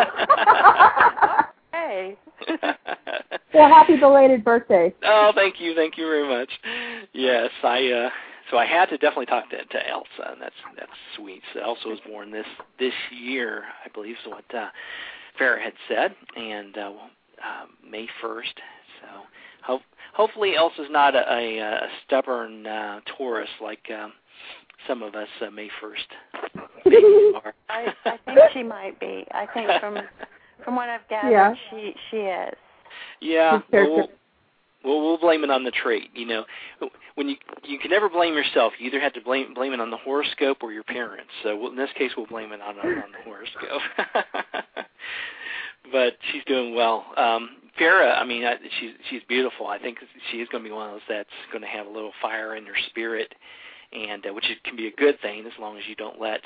Hey.
Well, happy belated birthday.
Oh, thank you very much. Yes, so I had to definitely talk to Elsa, and that's sweet. So Elsa was born this year, I believe, is what Farrah had said, and May 1st. So hopefully Elsa's not a stubborn Taurus like some of us May 1st babies are.
I think she might be. I think from what I've gathered, she is.
Yeah. We'll blame it on the trait. You know, when you can never blame yourself. You either have to blame it on the horoscope or your parents. So in this case, we'll blame it on the horoscope. But she's doing well. Farrah, I mean, she's beautiful. I think she is going to be one of those that's going to have a little fire in her spirit, and which can be a good thing as long as you don't let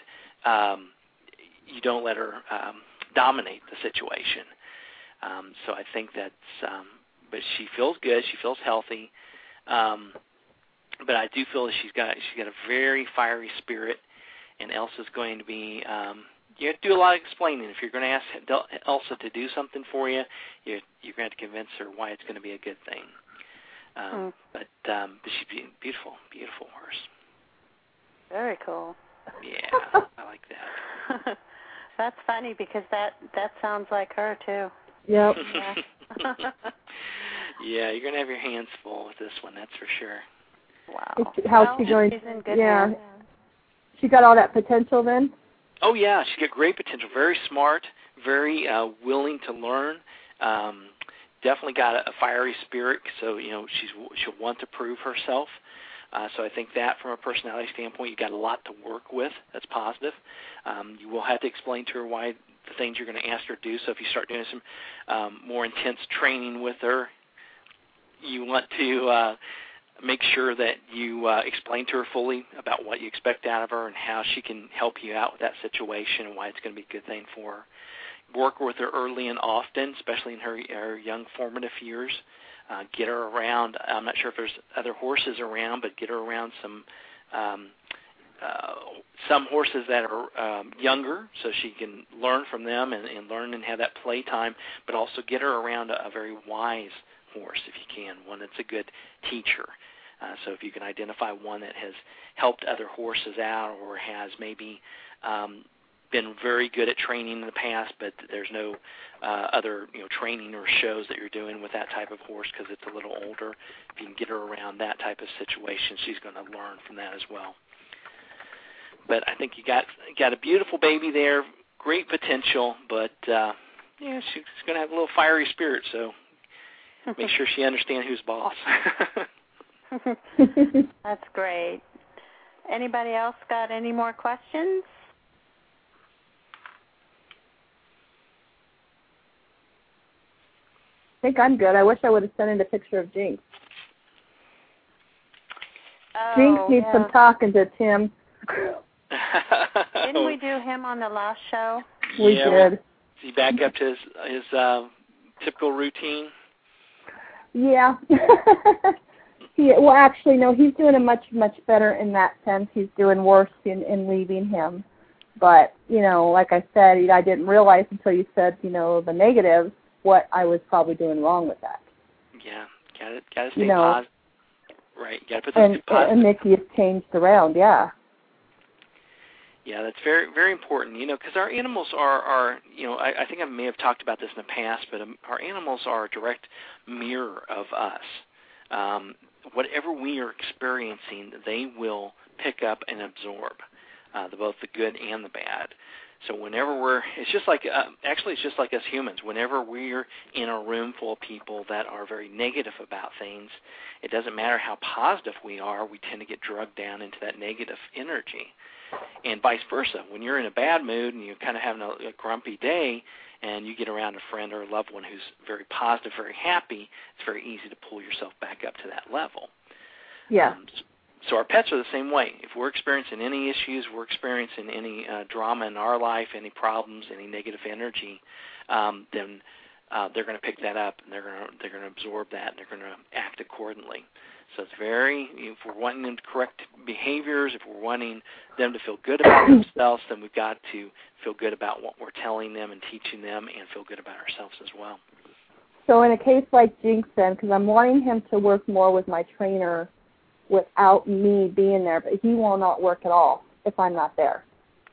her dominate the situation. So I think that's. But she feels good. She feels healthy. But I do feel that she's got a very fiery spirit, and Elsa's going to be. You have to do a lot of explaining. If you're going to ask Elsa to do something for you, you're going to have to convince her why it's going to be a good thing. But she's a beautiful, beautiful horse.
Very cool.
Yeah, I like that.
That's funny because that sounds like her too.
Yep.
Yeah.
Yeah, you're going to have your hands full with this one, that's for sure.
Wow.
How's she going?
She's in good hands.
She got all that potential then?
Oh, yeah, she's got great potential. Very smart, very willing to learn. Definitely got a fiery spirit, so, you know, she'll want to prove herself. So I think that from a personality standpoint, you got a lot to work with. That's positive. You will have to explain to her why the things you're going to ask her to do. So if you start doing some more intense training with her, you want to make sure that you explain to her fully about what you expect out of her and how she can help you out with that situation and why it's going to be a good thing for her. Work with her early and often, especially in her young formative years. Get her around. I'm not sure if there's other horses around, but get her around some horses that are younger so she can learn from them and learn and have that play time, but also get her around a very wise horse if you can, one that's a good teacher. So if you can identify one that has helped other horses out or has maybe been very good at training in the past, but there's no other training or shows that you're doing with that type of horse because it's a little older. If you can get her around that type of situation, she's going to learn from that as well. But I think you got a beautiful baby there, great potential, but she's going to have a little fiery spirit, so make sure she understands who's boss.
That's great. Anybody else got any more questions?
I think I'm good. I wish I would have sent in a picture of Jinx. Jinx needs some talking to Tim.
Didn't we do him on the last show?
We did.
Is he back up to his typical routine?
Yeah. Well, actually, no, he's doing a much better in that sense. He's doing worse in leaving him. But, like I said, I didn't realize until you said, the negatives, what I was probably doing wrong with that.
Yeah, got to stay positive. Right. You got to put those positive.
And Mickey has changed around, yeah.
Yeah, that's very, very important, because our animals are I think I may have talked about this in the past, but our animals are a direct mirror of us. Whatever we are experiencing, they will pick up and absorb, both the good and the bad. So whenever it's just like us humans. Whenever we're in a room full of people that are very negative about things, it doesn't matter how positive we are, we tend to get drugged down into that negative energy. And vice versa. When you're in a bad mood and you're kind of having a grumpy day and you get around a friend or a loved one who's very positive, very happy, it's very easy to pull yourself back up to that level.
Yeah.
So our pets are the same way. If we're experiencing any issues, we're experiencing any drama in our life, any problems, any negative energy, then they're going to pick that up and they're going to absorb that and they're going to act accordingly. So it's if we're wanting them to correct behaviors, if we're wanting them to feel good about themselves, then we've got to feel good about what we're telling them and teaching them and feel good about ourselves as well.
So in a case like Jinx then, because I'm wanting him to work more with my trainer without me being there, but he will not work at all if I'm not there.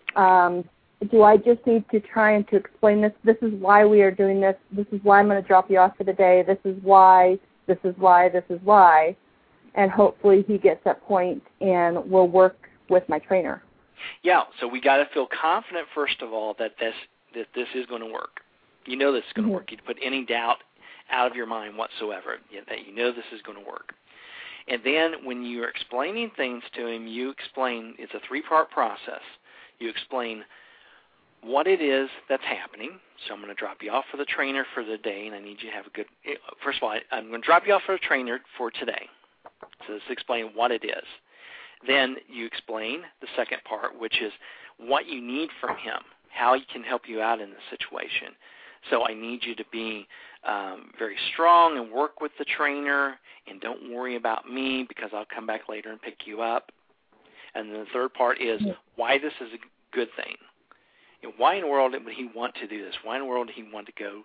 Do I just need to try and to explain this? This is why we are doing this. This is why I'm going to drop you off for the day. This is why, this is why, this is why. And hopefully he gets that point and will work with my trainer.
Yeah, so we got to feel confident, first of all, that this is going to work. You know this is going to work. You put any doubt out of your mind whatsoever that you know this is going to work. And then when you're explaining things to him, you explain, it's a 3-part process. You explain what it is that's happening. So I'm going to drop you off for the trainer for the day, and I need you to have a good, first of all, I'm going to drop you off for the trainer for today. So let's explain what it is. Then you explain the second part, which is what you need from him, how he can help you out in this situation. So I need you to be very strong and work with the trainer, and don't worry about me because I'll come back later and pick you up. And then the third part is why this is a good thing. Why in the world would he want to do this? Why in the world would he want to go,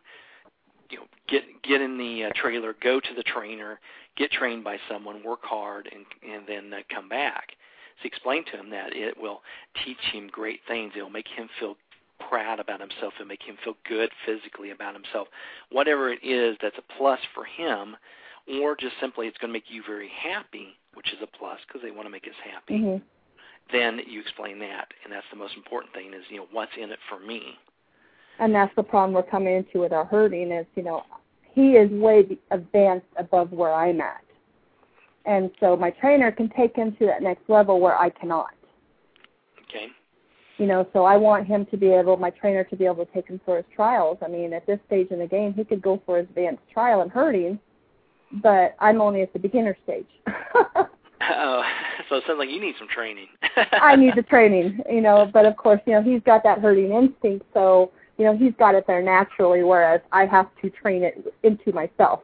get in the trailer, go to the trainer, get trained by someone, work hard, and then come back? So explain to him that it will teach him great things. It will make him feel proud about himself and make him feel good physically about himself. Whatever it is that's a plus for him, or just simply it's going to make you very happy, which is a plus because they want to make us happy. Then you explain that, and that's the most important thing is, what's in it for me.
And that's the problem we're coming into with our herding is, he is way advanced above where I'm at. And so my trainer can take him to that next level where I cannot.
Okay.
So I want him to be able, my trainer to be able to take him for his trials. I mean, at this stage in the game, he could go for his advanced trial in herding, but I'm only at the beginner stage.
So it sounds like you need some training.
I need the training, but of course, he's got that herding instinct, so, he's got it there naturally, whereas I have to train it into myself.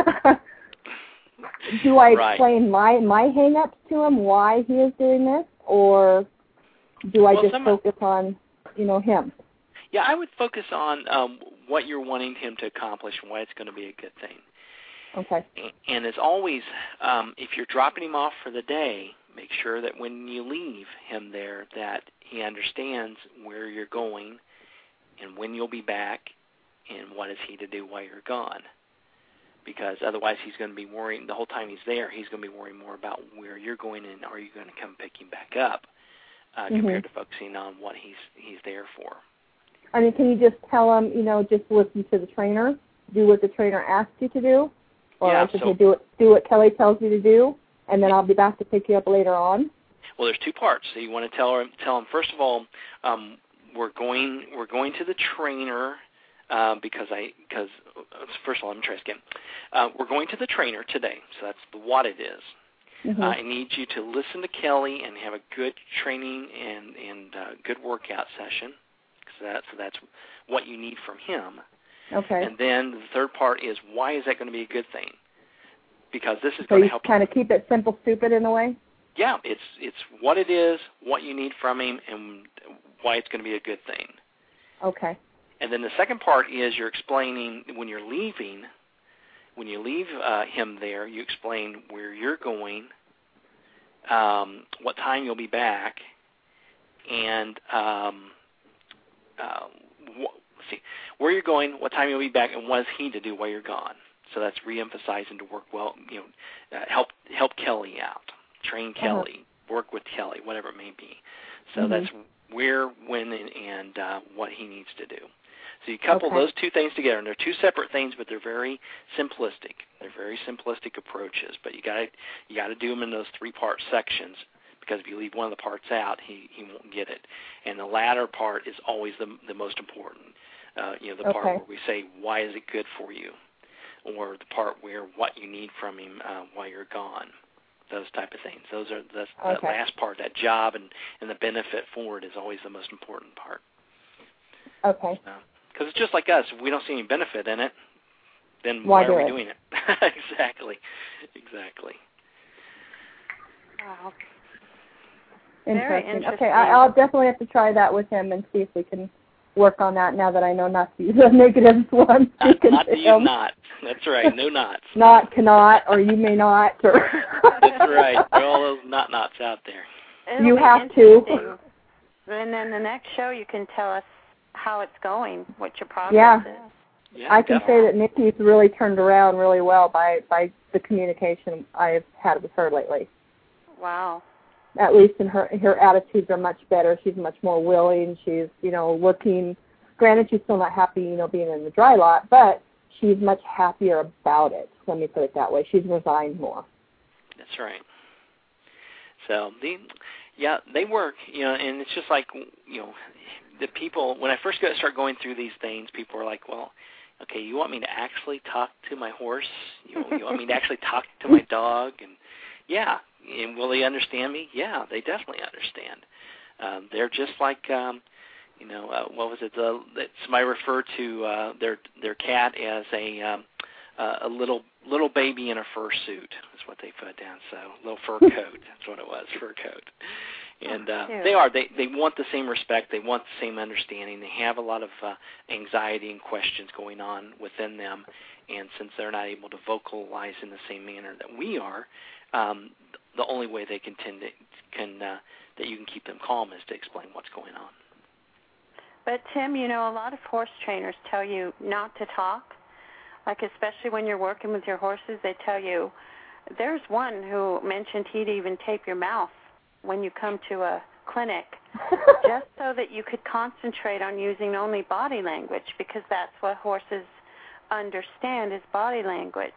Do I explain my hang-ups to him, why he is doing this, or do I just focus on, him?
Yeah, I would focus on what you're wanting him to accomplish and why it's going to be a good thing.
Okay.
And as always, if you're dropping him off for the day, make sure that when you leave him there that he understands where you're going and when you'll be back and what is he to do while you're gone. Because otherwise he's going to be worrying, the whole time he's there, he's going to be worrying more about where you're going and are you going to come pick him back up compared to focusing on what he's there for.
I mean, can you just tell him, just listen to the trainer, do what the trainer asks you to do? Or do what Kelly tells you to do, and then I'll be back to pick you up later on?
Well, there's 2 parts. So you want to tell him first of all, we're going to the trainer because first of all, let me try this again. We're going to the trainer today, so that's what it is. I need you to listen to Kelly and have a good training and good workout session. So that's what you need from him.
Okay.
And then the third part is why is that going to be a good thing? Because this is going to help you.
So you kind of keep it simple, stupid in a way?
Yeah, it's what it is, what you need from him, and why it's going to be a good thing.
Okay.
And then the second part is you're explaining when you leave him there, you explain where you're going what time you'll be back, and see where you're going, what time you'll be back, and what is he to do while you're gone. So that's re-emphasizing to work well, help Kelly out, train Kelly, work with Kelly, whatever it may be. So that's where, when, and what he needs to do. So you couple those two things together, and they're two separate things, but they're very simplistic. They're very simplistic approaches, but you got to do them in those three-part sections, because if you leave one of the parts out, he won't get it. And the latter part is always the most important. The part where we say, why is it good for you? Or the part where what you need from him while you're gone. Those type of things. That last part, that job and the benefit for it is always the most important part.
Okay.
Because it's just like us. If we don't see any benefit in it, then why are we doing it? Exactly.
Wow.
Interesting. Okay, I'll definitely have to try that with him and see if we can work on that now that I know not to use the negatives one.
Not to use not. That's right, no nots.
Not, cannot, or you may not. Or
That's right. There are all those nots out there.
You have to.
And then the next show you can tell us how it's going, what your progress is.
Yeah,
I can say that Nikki's really turned around really well by the communication I've had with her lately.
Wow.
At least in her attitudes are much better. She's much more willing. She's, working. Granted, she's still not happy, being in the dry lot, but she's much happier about it. Let me put it that way. She's resigned more.
That's right. So they work, and it's just like, the people, when I first start going through these things, people are like, well, okay, you want me to actually talk to my horse? You want me to actually talk to my dog? And yeah. And will they understand me? Yeah, they definitely understand. They're just like, what was it? Somebody referred to their cat as a little baby in a fur suit. That's what they put down. So little fur coat. That's what it was, fur coat. And they want the same respect. They want the same understanding. They have a lot of anxiety and questions going on within them. And since they're not able to vocalize in the same manner that we are, the only way they that you can keep them calm is to explain what's going on.
But Tim, a lot of horse trainers tell you not to talk. Like especially when you're working with your horses, they tell you. There's one who mentioned he'd even tape your mouth when you come to a clinic, just so that you could concentrate on using only body language, because that's what horses understand is body language.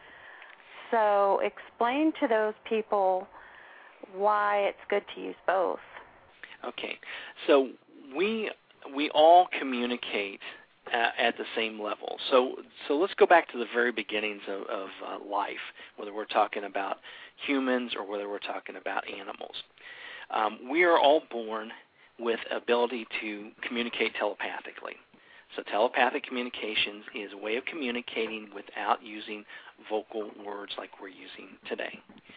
So explain to those people why it's good to use both. Okay.
So we all communicate at the same level. So let's go back to the very beginnings of life, whether we're talking about humans or whether we're talking about animals. We are all born with ability to communicate telepathically. So telepathic communications is a way of communicating without using vocal words like we're using today.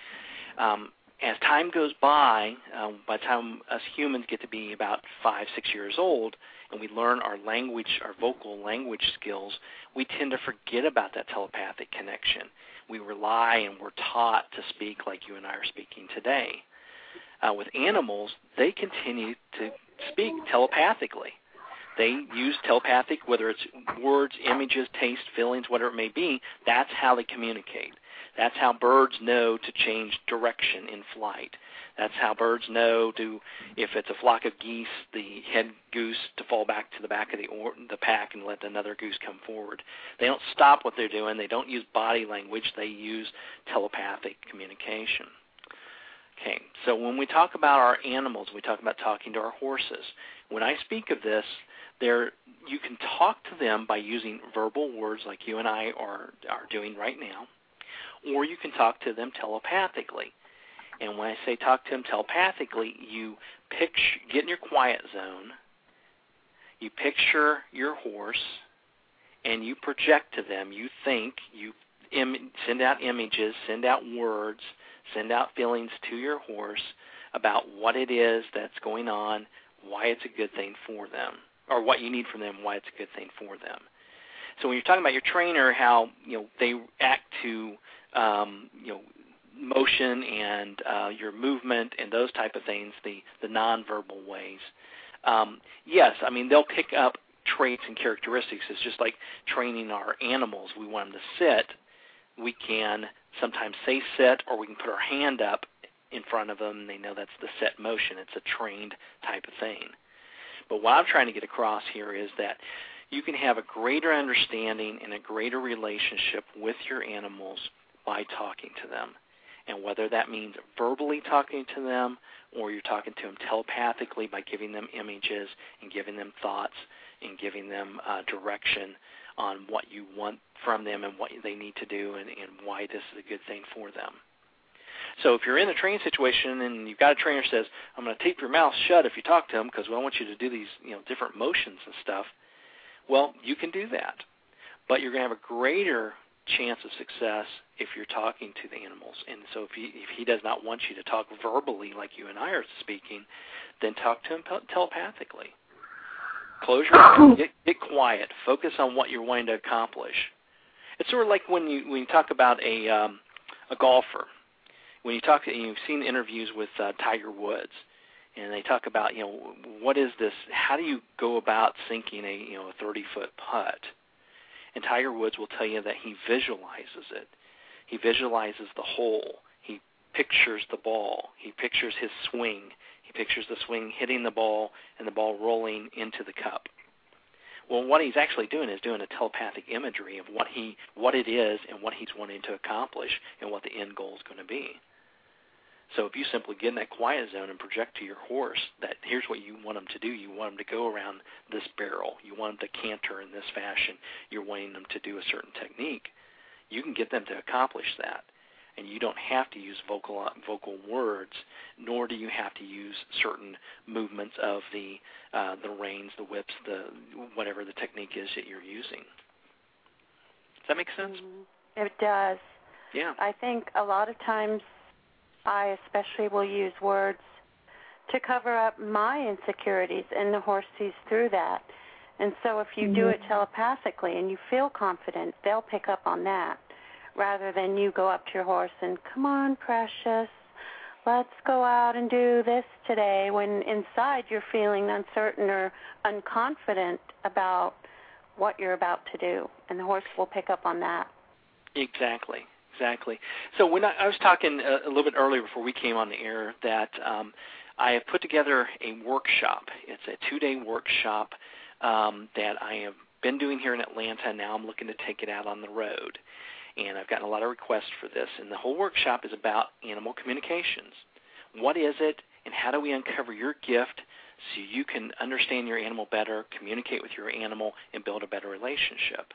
As time goes by the time us humans get to be about 5-6 years old, and we learn our language, our vocal language skills, we tend to forget about that telepathic connection. We rely and we're taught to speak like you and I are speaking today. With animals, they continue to speak telepathically. They use telepathic, whether it's words, images, taste, feelings, whatever it may be. That's how they communicate. That's how birds know to change direction in flight. That's how birds know if it's a flock of geese, the head goose to fall back to the back of the pack and let another goose come forward. They don't stop what they're doing. They don't use body language. They use telepathic communication. Okay, so when we talk about our animals, we talk about talking to our horses. When I speak of this, you can talk to them by using verbal words like you and I are doing right now, or you can talk to them telepathically. And when I say talk to them telepathically, you get in your quiet zone, you picture your horse, and you project to them. You think, you send out images, send out words, send out feelings to your horse about what it is that's going on, why it's a good thing for them, or what you need from them, why it's a good thing for them. So when you're talking about your trainer, how they act to motion and your movement and those type of things, the nonverbal ways. Yes, I mean, they'll pick up traits and characteristics. It's just like training our animals. We want them to sit. We can sometimes say sit, or we can put our hand up in front of them. They know that's the sit motion. It's a trained type of thing. But what I'm trying to get across here is that you can have a greater understanding and a greater relationship with your animals by talking to them. And whether that means verbally talking to them or you're talking to them telepathically by giving them images and giving them thoughts and giving them direction on what you want from them and what they need to do and why this is a good thing for them. So if you're in a training situation and you've got a trainer who says, I'm going to tape your mouth shut if you talk to them because I want you to do these different motions and stuff, well, you can do that. But you're going to have a greater chance of success if you're talking to the animals. And so if he does not want you to talk verbally like you and I are speaking, then talk to him telepathically. Close your eyes, get quiet, focus on what you're wanting to accomplish. It's sort of like when you talk about a golfer. When you've seen interviews with Tiger Woods, and they talk about, what is this? How do you go about sinking a 30-foot putt? And Tiger Woods will tell you that he visualizes it. He visualizes the hole. He pictures the ball. He pictures his swing. He pictures the swing hitting the ball and the ball rolling into the cup. Well, what he's actually doing is doing a telepathic imagery of what it is and what he's wanting to accomplish and what the end goal is going to be. So if you simply get in that quiet zone and project to your horse that here's what you want them to do. You want them to go around this barrel. You want them to canter in this fashion. You're wanting them to do a certain technique. You can get them to accomplish that. And you don't have to use vocal words, nor do you have to use certain movements of the reins, the whips, whatever the technique is that you're using. Does that make sense?
It does.
Yeah.
I think a lot of times I especially will use words to cover up my insecurities, and the horse sees through that. And so if you do it telepathically and you feel confident, they'll pick up on that, rather than you go up to your horse and, come on, precious, let's go out and do this today, when inside you're feeling uncertain or unconfident about what you're about to do, and the horse will pick up on that.
Exactly. So when I was talking a little bit earlier before we came on the air that I have put together a workshop. It's a 2-day workshop that I have been doing here in Atlanta, and now I'm looking to take it out on the road. And I've gotten a lot of requests for this. And the whole workshop is about animal communications. What is it, and how do we uncover your gift so you can understand your animal better, communicate with your animal, and build a better relationship?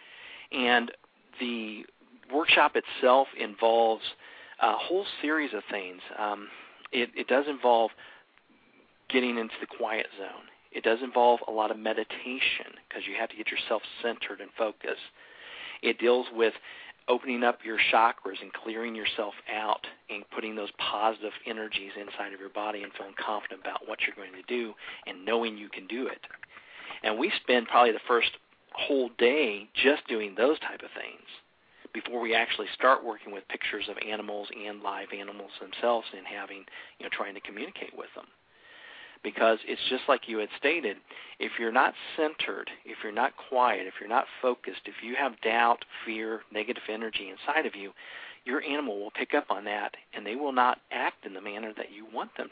And the workshop itself involves a whole series of things. It does involve getting into the quiet zone. It does involve a lot of meditation because you have to get yourself centered and focused. It deals with opening up your chakras and clearing yourself out and putting those positive energies inside of your body and feeling confident about what you're going to do and knowing you can do it. And we spend probably the first whole day just doing those type of things before we actually start working with pictures of animals and live animals themselves and trying to communicate with them. Because it's just like you had stated, if you're not centered, if you're not quiet, if you're not focused, if you have doubt, fear, negative energy inside of you, your animal will pick up on that and they will not act in the manner that you want them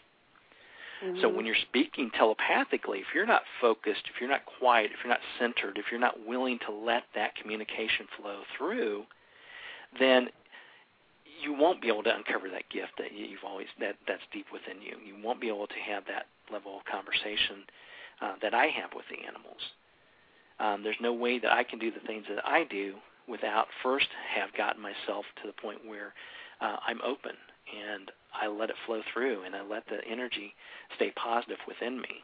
to. So when you're speaking telepathically, if you're not focused, if you're not quiet, if you're not centered, if you're not willing to let that communication flow through, then you won't be able to uncover that gift that that's deep within you. You won't be able to have that level of conversation that I have with the animals. There's no way that I can do the things that I do without first have gotten myself to the point where I'm open and I let it flow through and I let the energy stay positive within me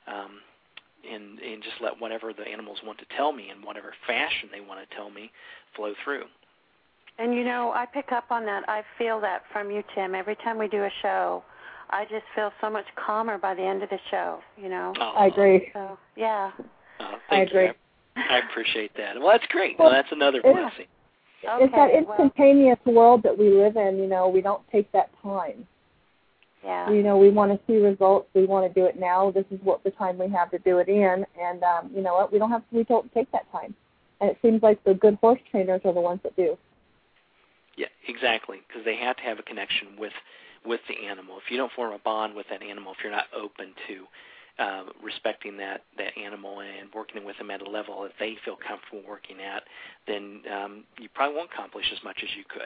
and just let whatever the animals want to tell me in whatever fashion they want to tell me flow through.
And, I pick up on that. I feel that from you, Tim. Every time we do a show, I just feel so much calmer by the end of the show,
Oh.
I agree.
So, yeah.
I agree. I appreciate that. Well, that's great. Well, that's another blessing.
Okay, it's that instantaneous world that we live in. We don't take that time.
Yeah.
We want to see results. We want to do it now. This is what the time we have to do it in, and you know what? We don't take that time. And it seems like the good horse trainers are the ones that do.
Yeah, exactly, because they have to have a connection with the animal. If you don't form a bond with that animal, if you're not open to respecting that animal and working with them at a level that they feel comfortable working at, then you probably won't accomplish as much as you could.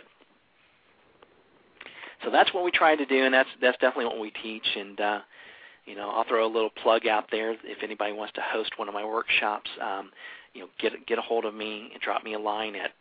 So that's what we try to do, and that's definitely what we teach. And I'll throw a little plug out there. If anybody wants to host one of my workshops, get a hold of me and drop me a line at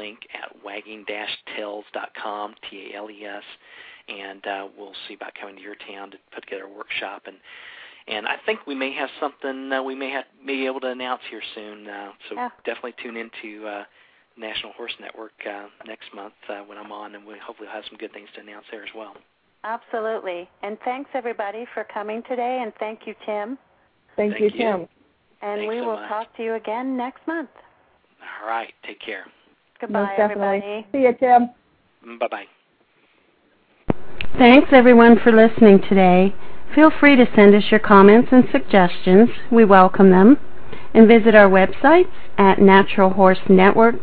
timlink@wagging-tails.com, TALES, and we'll see about coming to your town to put together a workshop. And I think we may have something we may be able to announce here soon. So definitely tune into National Horse Network next month when I'm on, and we hopefully have some good things to announce there as well.
Absolutely. And thanks, everybody, for coming today, and thank you, Tim.
Thank you, Tim.
And
Thanks
we will talk to you again next month.
All right. Take care.
Goodbye, everybody.
See you, Tim.
Bye-bye.
Thanks, everyone, for listening today. Feel free to send us your comments and suggestions. We welcome them. And visit our websites at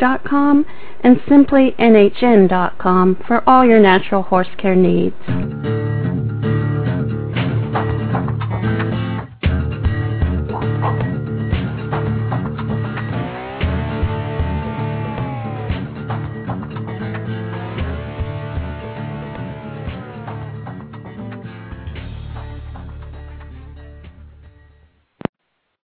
naturalhorsenetwork.com and simply nhn.com for all your natural horse care needs.